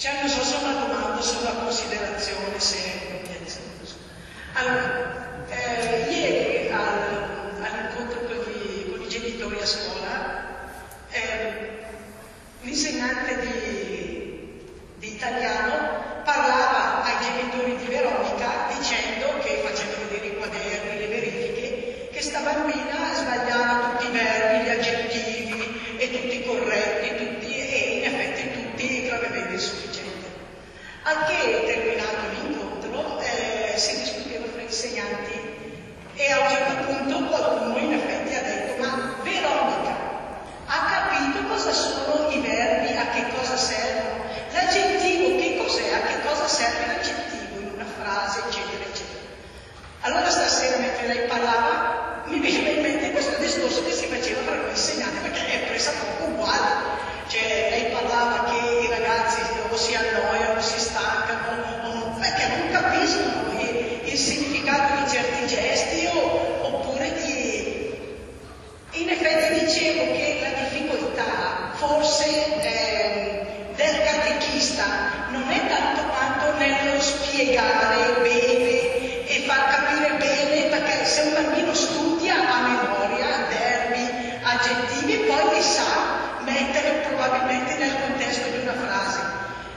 Cioè, non so se è una domanda, se è una considerazione, se... Allora, ieri all'incontro con i genitori a scuola, l'insegnante di italiano parlava ai genitori di Veronica dicendo che, facendo vedere i quaderni, le verifiche, che sta bambina sbagliava tutti i verbi, gli aggettivi e tutti i corretti, e in effetti tutti gravemente insufficienti. Al che, terminato l'incontro, si discuteva fra insegnanti e a un certo punto qualcuno in effetti ha detto: ma Veronica ha capito cosa sono i verbi, a che cosa servono? L'aggettivo che cos'è? A che cosa serve l'aggettivo in una frase, eccetera, eccetera. Allora stasera, mentre lei parlava, mi veniva in mente questo discorso che si faceva tra noi insegnanti, perché è pressappoco uguale. Cioè, lei parlava che i ragazzi o si annoiano, o si stancano, perché non capiscono il significato di certi gesti, oppure di... In effetti dicevo che la difficoltà forse del catechista non è tanto quanto nello spiegare bene e far capire bene, perché se un bambino studia a memoria verbi, aggettivi, poi li sa mettere probabilmente nel contesto di una frase.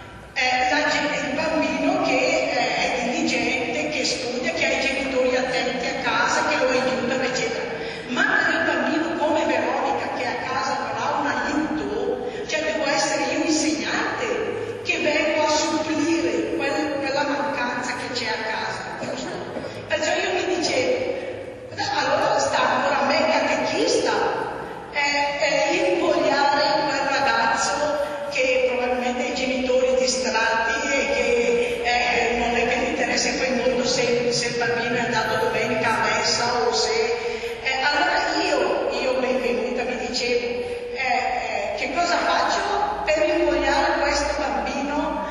Il bambino che è diligente, che studia, che ha i genitori attenti a casa, che lo aiutano, eccetera. Ma il bambino come Veronica, che a casa non ha un aiuto, cioè devo essere io insegnante che vengo a supplire quella mancanza che c'è a casa, giusto? Perciò io mi dicevo, allora sta ancora a me catechista invogliare quel ragazzo che probabilmente ha i genitori distratti e che non è che gli interessa poi molto se il bambino è andato domenica a messa o se... allora io benvenuta mi dicevo, che cosa faccio per invogliare questo bambino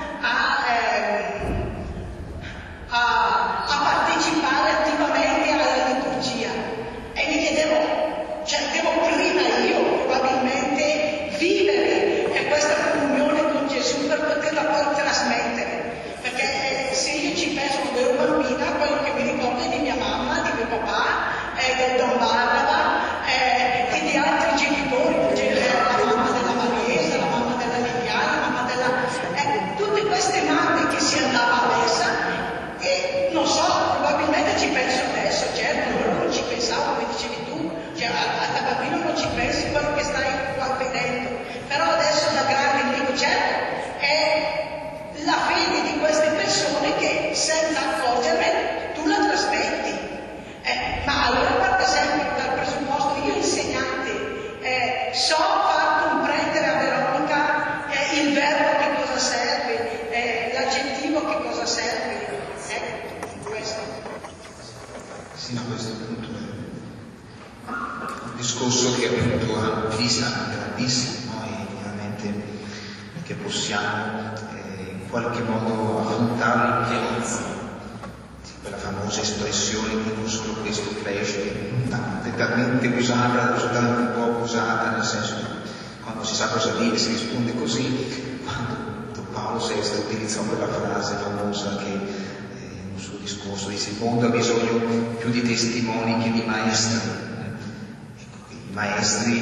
a partecipare attivamente alla liturgia? E mi chiedevo, cioè devo prima io probabilmente vivere questa comunione con Gesù per poterla poi trasmettere, perché se io ci penso quando ero bambina, quello che mi ricordo è di mia mamma, di mio papà, del Don Barbara e di altri genitori, la mamma della Mariesa, la mamma della Liviana, la mamma della... tutte queste mamme che si andava a messa, e non so, probabilmente ci penso adesso, certo, allora non ci pensavo, come dicevi tu, cioè da bambino non ci pensi quello che stai qua dentro, però adesso da grande dico, certo, è la fede di queste persone che senza accorgermene tu la trasmetti. Ma allora parte sempre dal presupposto, io insegnante so far comprendere a Veronica il verbo che cosa serve, l'aggettivo che cosa serve, questo. Sì, ma questo appunto è un discorso che appunto ha un visa grandissimo, noi veramente che possiamo in qualche modo affrontare in pienezza quella famosa espressione di non solo questo flash che è talmente usata, talmente poco usata, nel senso che quando si sa cosa dire si risponde così. Quando Paolo VI utilizzò quella frase famosa che nel suo discorso disse: il mondo ha bisogno più di testimoni che di maestri. Ecco, i maestri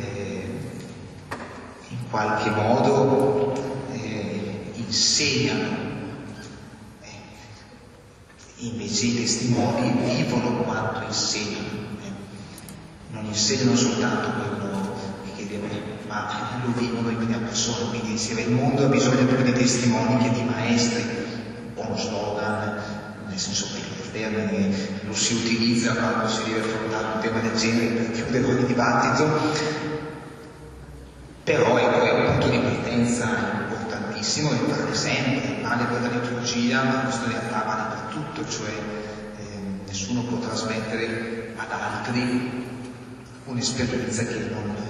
in qualche modo insegnano, invece i testimoni vivono quanto insegnano, non insegnano soltanto quello che deve, ma lo vivono in prima persona. Quindi insieme il mondo ha bisogno più di testimoni che di maestri, buono slogan, nel senso che il termine lo si utilizza quando si deve affrontare un tema del genere per chiudere ogni dibattito, però è un punto di partenza importantissimo, e vale sempre, vale per la liturgia, ma questo in realtà vale per tutto, cioè nessuno può trasmettere ad altri un'esperienza che non